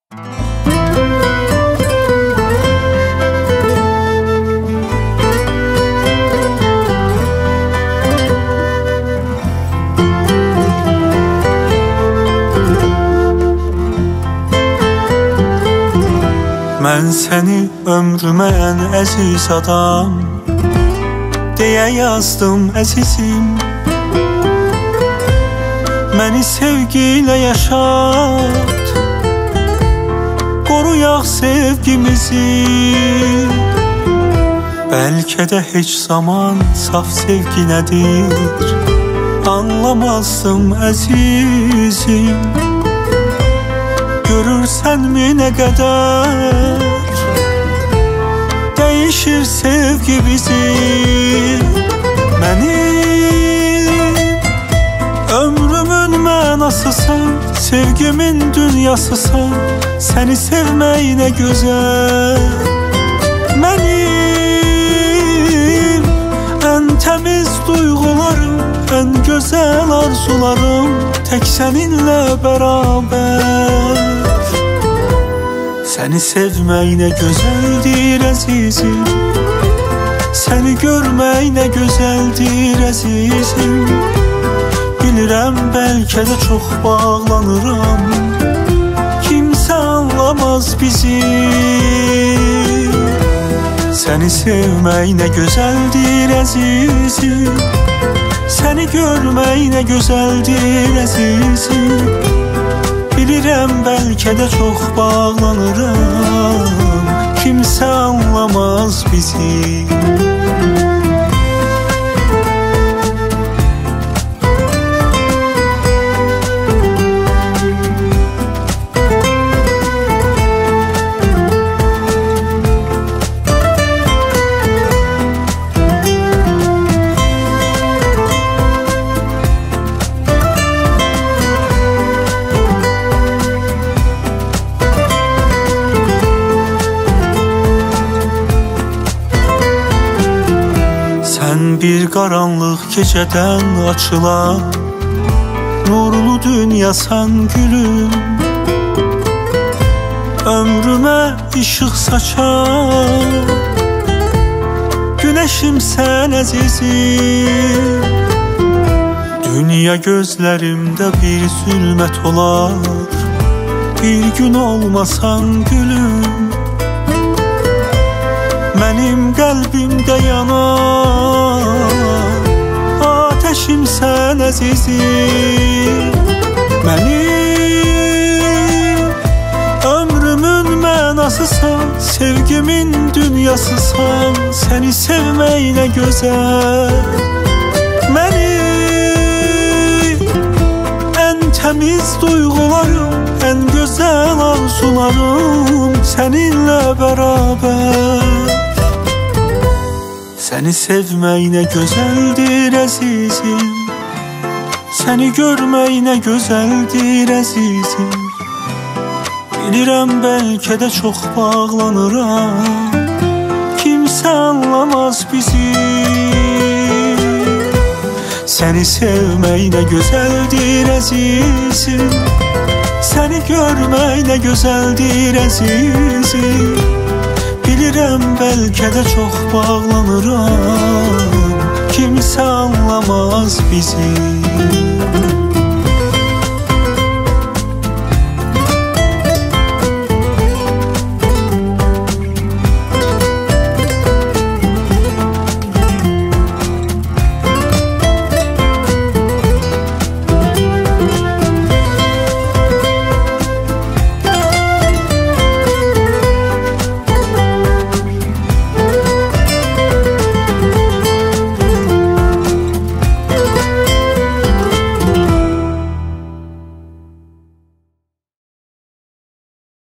Mən səni ömrümə ən əziz adam deyə yazdım əzizim. Məni sevgi ilə yaşat, qoruyaq sevgimizi. Bəlkə də heç zaman saf sevgi nədir anlamazdım əzizim. Görürsənmi nə qədər dəyişir sevgi bizi. Mənim ömrümün mənasısan, sevgimin dünyasısan. Səni sevmək nə gözəl. Mənim ən təmiz duyğularım, ən gözəl arzularım tək səninlə bərabər. Səni sevmək nə gözəldir əzizim, səni görmək nə gözəldir əzizim. Bilirəm bəlkə də çox bağlanıram, kimsə anlamaz bizi. Səni sevmək nə gözəldir əzizim, səni görmək nə gözəldir əzizim. Bilirəm bəlkə də çox bağlanıram, kimsə anlamaz bizi. Sən bir qaranlıq gecədən açılan nurlu dünyasan gülüm. Ömrümə işıq saçan günəşimsən əzizim. Dünya gözlərimdə bir zülmət olar, bir gün olmasan gülüm. Mənim qəlbimdə yanan ateşimsən əzizim. Mənim ömrümün mənasısan, sevgimin dünyasısan. Səni sevmək nə gözəl. Mənim ən təmiz duyğularım, ən gözəl arzularım səninlə bərabər. Səni sevmək nə gözəldir əzizim, səni görmək nə gözəldir əzizim. Bilirəm bəlkə də çox bağlanıram, kimsə anlamaz bizi. Səni sevmək nə gözəldir əzizim, səni görmək nə gözəldir əzizim. Bilirəm bəlkə də çox bağlanıram, kimsə anlamaz bizi.